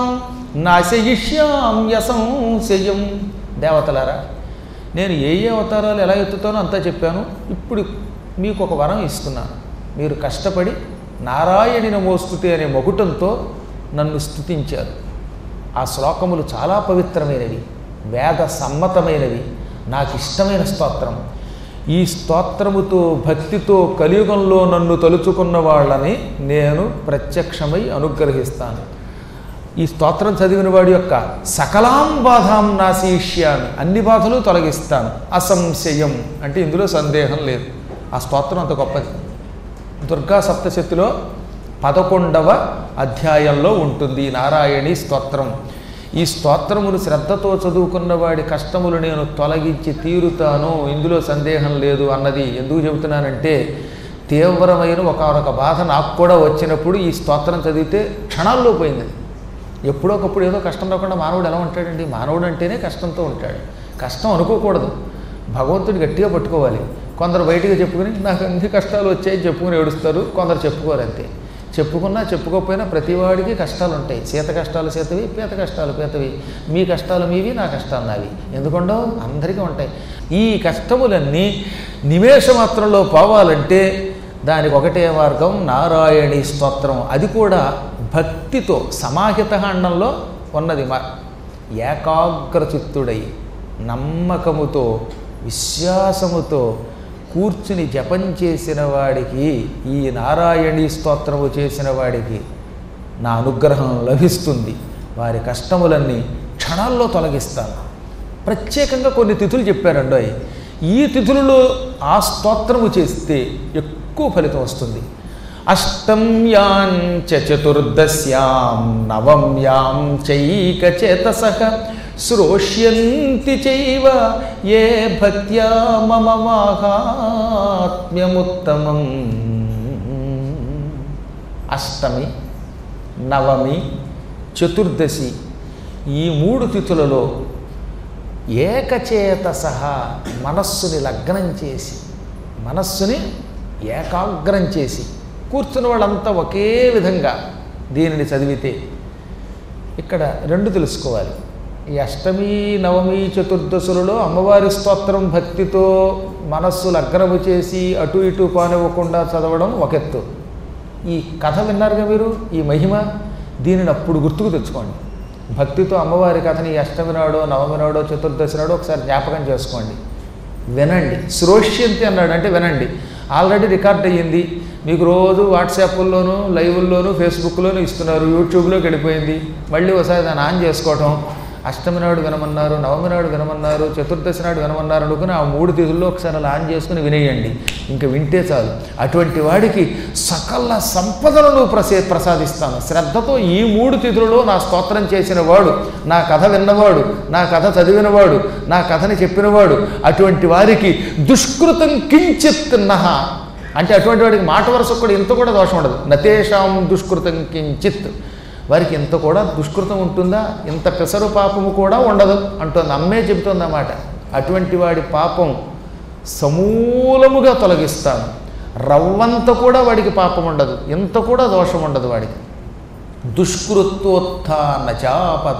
నాశయిష్యామ్య సంశయం. దేవతలారా, నేను ఏ ఏ అవతారాలు ఎలా ఎత్తుతానో అంతా చెప్పాను. ఇప్పుడు మీకు ఒక వరం ఇస్తున్నాను. మీరు కష్టపడి నారాయణి నమోస్తుతే అనే మొగుటంతో నన్ను స్తుతించారు. ఆ శ్లోకములు చాలా పవిత్రమైనవి, వేద సమ్మతమైనవి, నాకు ఇష్టమైన స్తోత్రం. ఈ స్తోత్రముతో భక్తితో కలియుగంలో నన్ను తలుచుకున్న వాళ్ళని నేను ప్రత్యక్షమై అనుగ్రహిస్తాను. ఈ స్తోత్రం చదివిన వాడి యొక్క సకలాం బాధాం నాశయిష్యామి, అన్ని బాధలు తొలగిస్తాను. అసంశయం అంటే ఇందులో సందేహం లేదు. ఆ స్తోత్రం అంత గొప్పది. దుర్గా సప్తశతిలో పదకొండవ అధ్యాయంలో ఉంటుంది నారాయణి స్తోత్రం. ఈ స్తోత్రమును శ్రద్ధతో చదువుకున్న వాడి కష్టములు నేను తొలగించి తీరుతాను, ఇందులో సందేహం లేదు అన్నది ఎందుకు చెబుతున్నానంటే, తీవ్రమైన ఒకనొక బాధ నాకు కూడా వచ్చినప్పుడు ఈ స్తోత్రం చదివితే క్షణాల్లో పోయింది. ఎప్పుడో ఒకప్పుడు ఏదో కష్టం రాకుండా మానవుడు ఎలా ఉంటాడండి? మానవుడు అంటేనే కష్టంతో ఉంటాడు. కష్టం అనుకోకూడదు, భగవంతుడు గట్టిగా పట్టుకోవాలి. కొందరు బయటికి చెప్పుకుని నాకు అన్ని కష్టాలు వచ్చాయి చెప్పుకుని ఏడుస్తారు, కొందరు చెప్పుకోరు అంతే. చెప్పుకున్నా చెప్పుకోకపోయినా ప్రతివాడికి కష్టాలు ఉంటాయి. సీత కష్టాలు సీతవి, పీత కష్టాలు పీతవి, మీ కష్టాలు మీవి, నా కష్టాలు నావి. ఎందుకండో అందరికీ ఉంటాయి. ఈ కష్టములన్నీ నిమేషమాత్రంలో పోవాలంటే దానికి ఒకటే మార్గం, నారాయణీ స్తోత్రం. అది కూడా భక్తితో సమాహిత అండంలో ఉన్నది. మా ఏకాగ్రచిత్తుడై నమ్మకముతో విశ్వాసముతో కూర్చుని జపం చేసిన వాడికి, ఈ నారాయణీ స్తోత్రము చేసిన వాడికి నా అనుగ్రహం లభిస్తుంది. వారి కష్టములన్నీ క్షణాల్లో తొలగిస్తాను. ప్రత్యేకంగా కొన్ని తిథులు చెప్పారండి. ఈ తిథులలో ఆ స్తోత్రము చేస్తే ఎక్కువ ఫలితం వస్తుంది. అష్టమ్యాం చ చతుర్దశ్యాం నవమ్యాం చైకచేతసః శ్రోష్యంతి చైవ ఏ భక్త్యా మమ మాహాత్మ్యముత్తమం. అష్టమి, నవమి, చతుర్దశి ఈ మూడు తిథులలో ఏకచేతసః మనస్సుని లగ్నం చేసి, మనస్సుని ఏకాగ్రం చేసి కూర్చున్న వాళ్ళంతా ఒకే విధంగా దీనిని చదివితే, ఇక్కడ రెండు తెలుసుకోవాలి. ఈ అష్టమి, నవమి, చతుర్దశులలో అమ్మవారి స్తోత్రం భక్తితో మనస్సు లగ్నము చేసి అటు ఇటు పానివ్వకుండా చదవడం ఒక ఎత్తు. ఈ కథ విన్నారుగా మీరు, ఈ మహిమ, దీనిని అప్పుడు గుర్తుకు తెచ్చుకోండి. భక్తితో అమ్మవారి కథని అష్టమి నాడో, నవమి నాడో, చతుర్దశి నాడో ఒకసారి జ్ఞాపకం చేసుకోండి, వినండి. శ్రోష్యంతి అన్నాడు అంటే వినండి. ఆల్రెడీ రికార్డ్ అయ్యింది, మీకు రోజు వాట్సాప్ల్లోనూ, లైవ్ల్లోనూ, ఫేస్బుక్లోనూ ఇస్తున్నారు, యూట్యూబ్లోకి వెళ్ళిపోయింది. మళ్ళీ ఒకసారి దాన్ని ఆన్ చేసుకోవటం, అష్టమి నాడు వినమన్నారు, నవమి నాడు వినమన్నారు, చతుర్దశి నాడు వినమన్నారు అనుకుని ఆ మూడు తిథుల్లో ఒకసారి అలా ఆన్ చేసుకుని వినేయండి. ఇంకా వింటే చాలు. అటువంటి వాడికి సకల సంపదలను ప్రసే ప్రసాదిస్తాను. శ్రద్ధతో ఈ మూడు తిథులలో నా స్తోత్రం చేసిన వాడు, నా కథ విన్నవాడు, నా కథ చదివినవాడు, నా కథని చెప్పినవాడు, అటువంటి వారికి దుష్కృతం కించిత్ నహ అంటే అటువంటి వాడికి మాట వరుస కూడా ఇంత కూడా దోషం ఉండదు. నతేషాం దుష్కృతం కించిత్, వారికి ఇంత కూడా దుష్కృతం ఉంటుందా, ఇంత పెసరు పాపము కూడా ఉండదు అంటుంది అమ్మే చెబుతుందన్నమాట. అటువంటి వాడి పాపం సమూలముగా తొలగిస్తాను. రవ్వంత కూడా వాడికి పాపం ఉండదు, ఇంత కూడా దోషం ఉండదు వాడికి. దుష్కృతోత్థాన చాపద,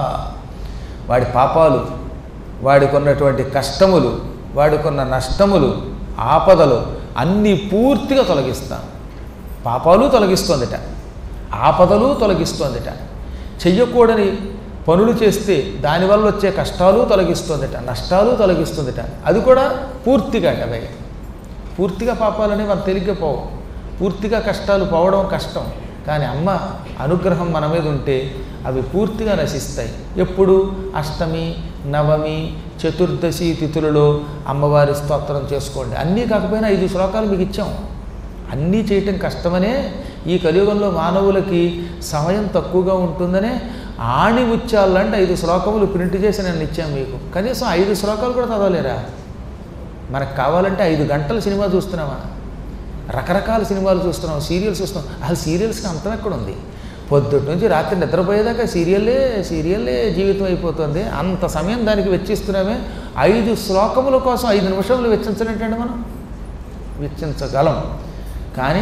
వాడి పాపాలు, వాడికున్నటువంటి కష్టములు, వాడికున్న నష్టములు, ఆపదలు అన్నీ పూర్తిగా తొలగిస్తాను. పాపాలు తొలగిస్తోందిట, ఆపదలు తొలగిస్తోందిట, చెయ్యకూడని పనులు చేస్తే దానివల్ల వచ్చే కష్టాలు తొలగిస్తోందిట, నష్టాలు తొలగిస్తుందిట. అది కూడా పూర్తిగా అవే. పూర్తిగా పాపాలని మనం తేలిగ్గా పోవు, పూర్తిగా కష్టాలు పోవడం కష్టం. కానీ అమ్మ అనుగ్రహం మన మీద ఉంటే అవి పూర్తిగా నశిస్తాయి. ఎప్పుడు? అష్టమి, నవమి, చతుర్దశి తిథులలో అమ్మవారి స్తోత్రం చేసుకోండి. అన్నీ కాకపోయినా ఐదు శ్లోకాలు మీకు ఇచ్చాం. అన్నీ చేయటం కష్టమనే ఈ కలియుగంలో మానవులకి సమయం తక్కువగా ఉంటుందనే ఆణి ముత్యాలంటే ఐదు శ్లోకములు ప్రింట్ చేసి నేను ఇచ్చాను మీకు. కనీసం ఐదు శ్లోకాలు కూడా చదవలేరా? మనకు కావాలంటే ఐదు గంటల సినిమా చూస్తున్నామా, రకరకాల సినిమాలు చూస్తున్నాం, సీరియల్స్ చూస్తున్నాం. అసలు సీరియల్స్కి అంతం ఎక్కడ ఉంది? పొద్దుటి నుంచి రాత్రి నిద్రపోయేదాకా సీరియల్లే సీరియల్లే జీవితం అయిపోతుంది. అంత సమయం దానికి వెచ్చిస్తున్నామే. ఐదు శ్లోకముల కోసం ఐదు నిమిషములు వెచ్చించలేంటండి మనం? వెచ్చించగలం. కానీ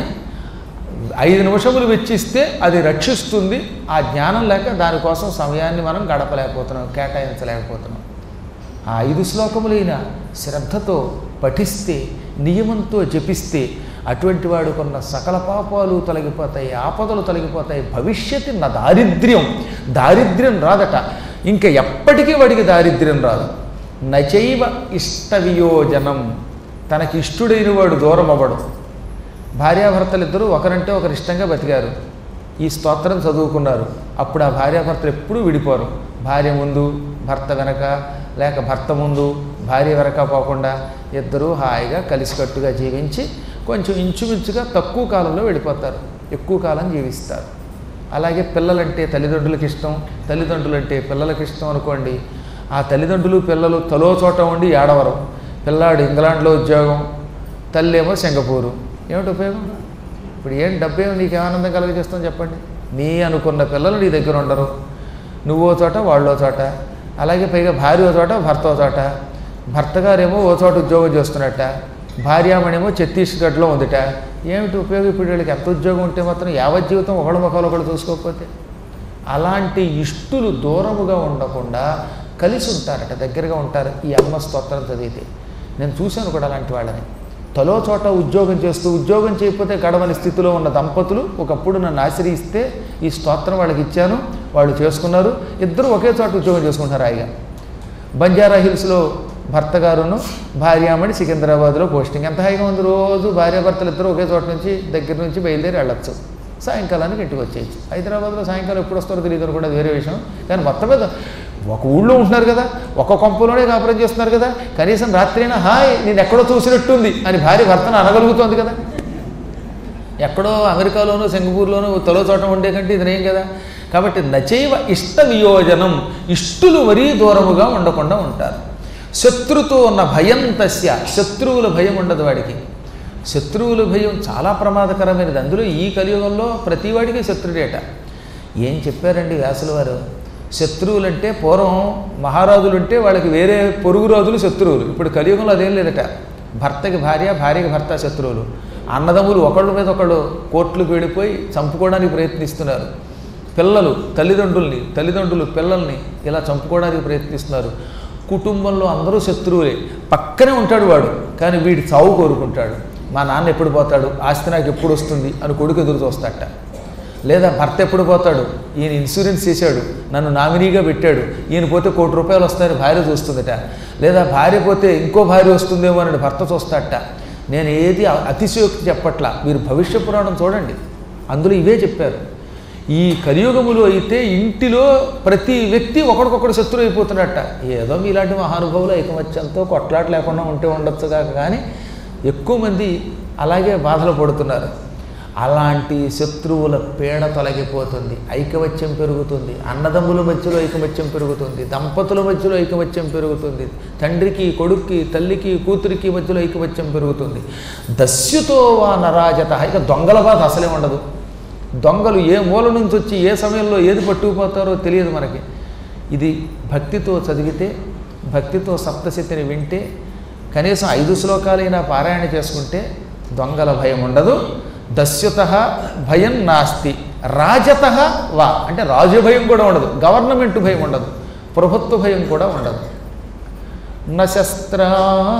ఐదు నిమిషములు వెచ్చిస్తే అది రక్షిస్తుంది. ఆ జ్ఞానం లేక దానికోసం సమయాన్ని మనం గడపలేకపోతున్నాం, కేటాయించలేకపోతున్నాం. ఆ ఐదు శ్లోకములైన శ్రద్ధతో పఠిస్తే, నియమంతో జపిస్తే అటువంటి వాడుకున్న సకల పాపాలు తొలగిపోతాయి, ఆపదలు తొలగిపోతాయి. భవిష్యత్తు నా దారిద్ర్యం దారిద్ర్యం రాదట. ఇంకా ఎప్పటికీ వాడికి దారిద్ర్యం రాదు. నచైవ ఇష్ట వియోజనం, తనకి ఇష్టుడైన వాడు దూరం అవ్వడు. భార్యాభర్తలు ఇద్దరూ ఒకరంటే ఒకరు ఇష్టంగా బతికారు, ఈ స్తోత్రం చదువుకున్నారు. అప్పుడు ఆ భార్యాభర్తలు ఎప్పుడూ విడిపోరు. భార్య ముందు భర్త వెనక, లేక భర్త ముందు భార్య వెనక పోకుండా ఇద్దరూ హాయిగా కలిసికట్టుగా జీవించి కొంచెం ఇంచుమించుగా తక్కువ కాలంలో వెళ్ళిపోతారు, ఎక్కువ కాలం జీవిస్తారు. అలాగే పిల్లలంటే తల్లిదండ్రులకు ఇష్టం, తల్లిదండ్రులంటే పిల్లలకి ఇష్టం అనుకోండి. ఆ తల్లిదండ్రులు పిల్లలు తలో చోట ఉండి ఏడవరు. పిల్లాడు ఇంగ్లాండ్లో ఉద్యోగం, తల్లి ఏమో సింగపూరు. ఏమిటి ఉపయోగం? ఇప్పుడు ఏం డబ్బేమో నీకు ఆనందం కలుగజేస్తాం చెప్పండి? నీ అనుకున్న పిల్లలు నీ దగ్గర ఉండరు, నువ్వో చోట వాళ్ళో చోట. అలాగే పైగా భార్య ఓ చోట భర్త ఓ చోట. భర్త గారేమో ఓ చోట ఉద్యోగం చేస్తున్నట్ట, భార్యామణేమో ఛత్తీస్గఢ్లో ఉందిట. ఏమిటి ఉపయోగం? ఇప్పుడు వీళ్ళకి ఎంత ఉద్యోగం ఉంటే మాత్రం యావత్ జీవితం ఒకళ్ళ ముఖాలు ఒకళ్ళు చూసుకోకపోతే. అలాంటి ఇష్టులు దూరముగా ఉండకుండా కలిసి ఉంటారట, దగ్గరగా ఉంటారు ఈ అమ్మ స్తోత్రం చదివితే. నేను చూశాను కూడా అలాంటి వాళ్ళని. తలో చోట ఉద్యోగం చేస్తూ ఉద్యోగం చేయకపోతే గడవని స్థితిలో ఉన్న దంపతులు ఒకప్పుడు నన్ను ఆశ్రయిస్తే ఈ స్తోత్రం వాళ్ళకి ఇచ్చాను, వాళ్ళు చేసుకున్నారు. ఇద్దరు ఒకే చోట ఉద్యోగం చేసుకుంటారు హాయిగా. బంజారా హిల్స్లో భర్త గారును భార్యామణి సికింద్రాబాద్లో పోస్టింగ్. ఎంత హాయిగా ఉంది. రోజు భార్యాభర్తలు ఇద్దరు ఒకే చోట నుంచి దగ్గర నుంచి బయలుదేరి వెళ్ళొచ్చు, సాయంకాలానికి ఇంటికి వచ్చేయచ్చు. హైదరాబాద్లో సాయంకాలం ఎప్పుడు వస్తారో తెలియదు కూడా వేరే విషయం. కానీ మొత్తం మీద ఒక ఊళ్ళో ఉంటున్నారు కదా, ఒక కొంపలోనే కాపురం చేస్తున్నారు కదా, కనీసం రాత్రైనా హాయ్ నేను ఎక్కడో చూసినట్టుంది అని భార్య భర్తను అనగలుగుతోంది కదా. ఎక్కడో అమెరికాలోనూ సింగపూర్లోనూ తలో చోట ఉండే కంటే ఇది నేం కదా. కాబట్టి నచైవ ఇష్ట వియోజనం, ఇష్టులు మరీ దూరముగా ఉండకుండా ఉంటారు. శత్రుతో ఉన్న భయం తస్య, శత్రువుల భయం ఉండదు వాడికి. శత్రువుల భయం చాలా ప్రమాదకరమైనది. అందులో ఈ కలియుగంలో ప్రతివాడికి శత్రుడేట. ఏం చెప్పారండి వ్యాసుల వారు? శత్రువులంటే పూర్వం మహారాజులుంటే వాళ్ళకి వేరే పొరుగు రాజులు శత్రువులు. ఇప్పుడు కలియుగంలో అదేం లేదట. భర్తకి భార్య, భార్యకి భర్త శత్రువులు. అన్నదమ్ములు ఒకళ్ళ మీద ఒకళ్ళు కోర్టులకు వెళ్ళిపోయి చంపుకోవడానికి ప్రయత్నిస్తున్నారు. పిల్లలు తల్లిదండ్రుల్ని, తల్లిదండ్రులు పిల్లల్ని ఇలా చంపుకోవడానికి ప్రయత్నిస్తున్నారు. కుటుంబంలో అందరూ శత్రువులే. పక్కనే ఉంటాడు వాడు, కానీ వీడి చావు కోరుకుంటాడు. మా నాన్న ఎప్పుడు పోతాడు, ఆస్తి నాకు ఎప్పుడు వస్తుంది అని కొడుకు ఎదురు చూస్తాడట. లేదా భర్త ఎప్పుడు పోతాడు, ఈయన ఇన్సూరెన్స్ చేశాడు, నన్ను నామినీగా పెట్టాడు, ఈయన పోతే కోటి రూపాయలు వస్తాయని భార్య చూస్తుందట. లేదా భార్య పోతే ఇంకో భార్య వస్తుందేమో అని భర్త చూస్తాడట. నేను ఏది అతిశయోక్తి చెప్పట్లా, మీరు భవిష్య పురాణం చూడండి, అందులో ఇవే చెప్పారు. ఈ కలియుగములో అయితే ఇంటిలో ప్రతి వ్యక్తి ఒకడికొకడు శత్రువు అయిపోతున్నట్ట. ఏదో మీలాంటి మహానుభావులు ఐకమత్యంతో కొట్లాట లేకుండా ఉంటే ఉండొచ్చుగా, కానీ ఎక్కువ మంది అలాగే బాధలు పడుతున్నారు. అలాంటి శత్రువుల పీడ తొలగిపోతుంది, ఐకమత్యం పెరుగుతుంది, అన్నదమ్ముల మధ్యలో ఐకమత్యం పెరుగుతుంది, దంపతుల మధ్యలో ఐకమత్యం పెరుగుతుంది, తండ్రికి కొడుక్కి తల్లికి కూతురికి మధ్యలో ఐకమత్యం పెరుగుతుంది. దస్యుతో వా నరాజత, ఇక దొంగల బాధ అసలే ఉండదు. దొంగలు ఏ మూల నుంచి వచ్చి ఏ సమయంలో ఏది పట్టుకుపోతారో తెలియదు మనకి. ఇది భక్తితో చదివితే, భక్తితో సప్తశతిని వింటే, కనీసం ఐదు శ్లోకాలైనా పారాయణ చేసుకుంటే దొంగల భయం ఉండదు. దస్యుత భయం నాస్తి, రాజత వా అంటే రాజు భయం కూడా ఉండదు, గవర్నమెంట్ భయం ఉండదు, ప్రభుత్వ భయం కూడా ఉండదు. నశస్త్రా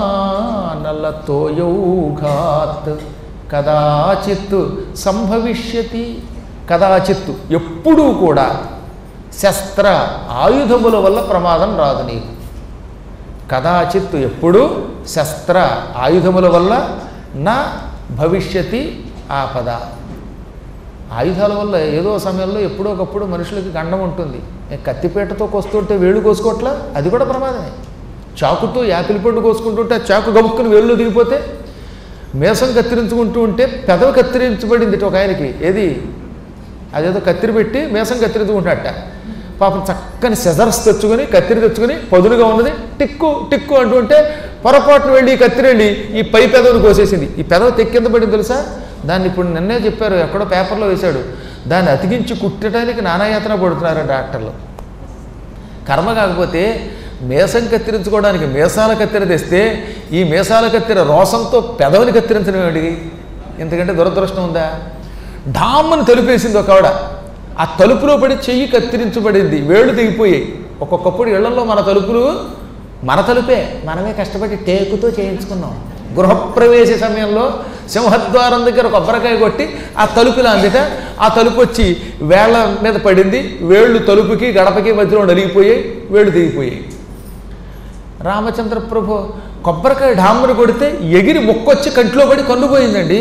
నలతోయౌఘాత్ కదాచిత్ సంభవిష్యతి, కదాచిత్తు ఎప్పుడూ కూడా శస్త్ర ఆయుధముల వల్ల ప్రమాదం రాదు నీకు. కదాచిత్తు ఎప్పుడు శస్త్ర ఆయుధముల వల్ల నా భవిష్యతి ఆపద. ఆయుధాల వల్ల ఏదో సమయంలో ఎప్పుడో ఒకప్పుడు మనుషులకి గండం ఉంటుంది. కత్తిపేటతో కోస్తుంటే వేళ్ళు కోసుకోవట్లా, అది కూడా ప్రమాదమే. చాకుతో యాపిల్ పండు కోసుకుంటుంటే చాకు గబుక్కుని వేళ్ళు దిగిపోతే, మేసం కత్తిరించుకుంటూ ఉంటే పెదవి కత్తిరించబడింది ఒక ఆయనకి. ఏది అదేదో కత్తిరి పెట్టి మేసం కత్తిరించుకుంటాడట. పాపం చక్కని సెజర్స్ తెచ్చుకొని కత్తిరి తెచ్చుకొని పదునుగా ఉన్నది టిక్కు టిక్కు అంటూ ఉంటే పొరపాటును వెళ్ళి ఈ కత్తిరి వెళ్ళి ఈ పై పెదవిని కోసేసింది. ఈ పెదవి తెక్కింద పడింది తెలుసా? దాన్ని ఇప్పుడు నిన్నే చెప్పారు, ఎక్కడో పేపర్లో వేశాడు. దాన్ని అతికించి కుట్టడానికి నానాయాతన పడుతున్నారు డాక్టర్లు. కర్మ కాకపోతే మేసం కత్తిరించుకోవడానికి మీసాల కత్తెర తెస్తే ఈ మీసాల కత్తెర రోసంతో పెదవిని కత్తిరించడం ఏమిటి? ఎందుకంటే దురదృష్టం ఉందా? ఢామ్మని తలుపేసింది ఒక ఆవిడ. ఆ తలుపులో పడి చెయ్యి కత్తిరించబడింది, వేళ్ళు తెగిపోయాయి. ఒక్కొక్కప్పుడు ఇళ్లలో మన తలుపులు మన తలుపే మనమే కష్టపడి టేకుతో చేయించుకున్నాం. గృహప్రవేశ సమయంలో సింహద్వారం దగ్గర కొబ్బరికాయ కొట్టి ఆ తలుపులా అందిట ఆ తలుపు వచ్చి వేళ్ల మీద పడింది. వేళ్ళు తలుపుకి గడపకి మధ్యలో నలిగిపోయాయి, వేళ్ళు తెగిపోయాయి. రామచంద్ర ప్రభు కొబ్బరికాయ ఢామ్మని కొడితే ఎగిరి మొక్కొచ్చి కంట్లో పడి కన్నుపోయిందండి.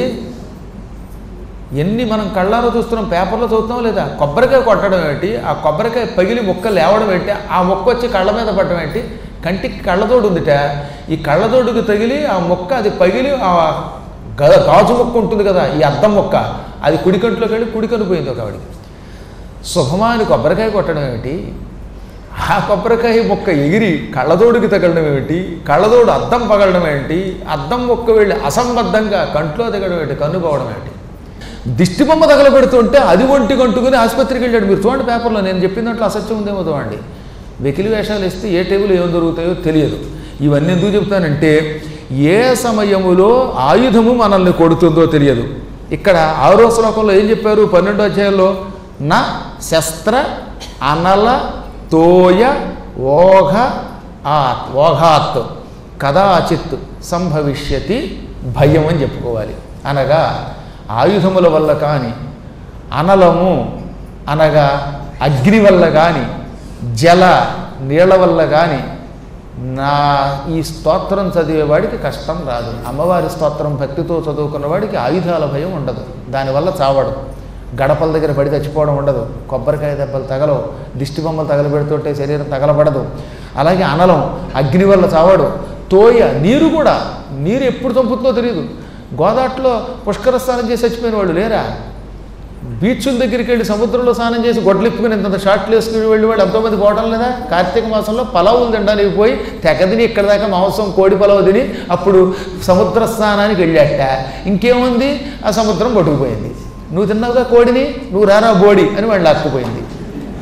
ఎన్ని మనం కళ్ళారో చూస్తున్నాం, పేపర్లో చూస్తున్నాం లేదా? కొబ్బరికాయ కొట్టడం ఏంటి, ఆ కొబ్బరికాయ పగిలి మొక్క లేవడం ఏంటి, ఆ మొక్క వచ్చి కళ్ళ మీద పడడం ఏంటి? కంటికి కళ్ళతోడు ఉందిట, ఈ కళ్ళతోడుకు తగిలి ఆ మొక్క అది పగిలి ఆ గాజు మొక్క ఉంటుంది కదా, ఈ అద్దం మొక్క, అది కుడి కంట్లోకి వెళ్ళి కుడి కనిపోయింది ఒక ఆవిడికి. శుభమాని కొబ్బరికాయ కొట్టడం ఏమిటి, ఆ కొబ్బరికాయ మొక్క ఎగిరి కళ్ళతోడుకి తగలడం ఏమిటి, కళ్ళతోడు అద్దం పగలడం ఏంటి, అద్దం మొక్క వెళ్ళి అసంబద్ధంగా కంట్లో తగలడం ఏంటి, కన్నుపోవడం ఏంటి? దిష్టి బొమ్మ తగలబెడుతుంటే అది ఒంటి కంటుకుని ఆసుపత్రికి వెళ్ళాడు. మీరు చూడండి పేపర్లో, నేను చెప్పిన దాంట్లో అసత్యం ఉందేమో చూడండి. వెకిలి వేషాలు ఇస్తే ఏ టేబుల్ ఏం దొరుకుతాయో తెలియదు. ఇవన్నీ ఎందుకు చెప్తానంటే ఏ సమయములో ఆయుధము మనల్ని కొడుతుందో తెలియదు. ఇక్కడ ఆరో శ్లోకంలో ఏం చెప్పారు? పన్నెండో అధ్యాయంలో నా శస్త్ర అనల తోయ ఓఘ ఆత్ ఓఘాత్ కదాచిత్ సంభవిష్యతి భయం అని చెప్పుకోవాలి. అనగా ఆయుధముల వల్ల కానీ, అనలము అనగా అగ్ని వల్ల కానీ, జల నీళ్ల వల్ల కానీ నా ఈ స్తోత్రం చదివేవాడికి కష్టం రాదు. అమ్మవారి స్తోత్రం భక్తితో చదువుకున్న వాడికి ఆయుధాల భయం ఉండదు, దానివల్ల చావడం, గడపల దగ్గర పడి చచ్చిపోవడం ఉండదు, కొబ్బరికాయ దెబ్బలు తగలవు, దిష్టి బొమ్మలు తగలబెడుతుంటే శరీరం తగలబడదు. అలాగే అనలం అగ్ని వల్ల చావడు. తోయ నీరు కూడా, నీరు ఎప్పుడు చంపుతుందో తెలియదు. గోదాట్లో పుష్కర స్నానం చేసి చచ్చిపోయిన వాళ్ళు లేరా? బీచ్ల దగ్గరికి వెళ్ళి సముద్రంలో స్నానం చేసి గొడ్లెప్పుకుని ఇంత షార్ట్లు వేసుకుని వెళ్ళి వాళ్ళు ఎంతోమంది పోవడం లేదా? కార్తీక మాసంలో పలావులు తినడానికి పోయి తెగదిని ఇక్కడ దాకా మాంసం కోడి పలావు తిని అప్పుడు సముద్ర స్నానానికి వెళ్ళాట. ఇంకేముంది, ఆ సముద్రం కొట్టుకుపోయింది. నువ్వు తిన్నావుగా కోడిని, నువ్వు రారా బోడి అని వాళ్ళు లాక్కుపోయింది.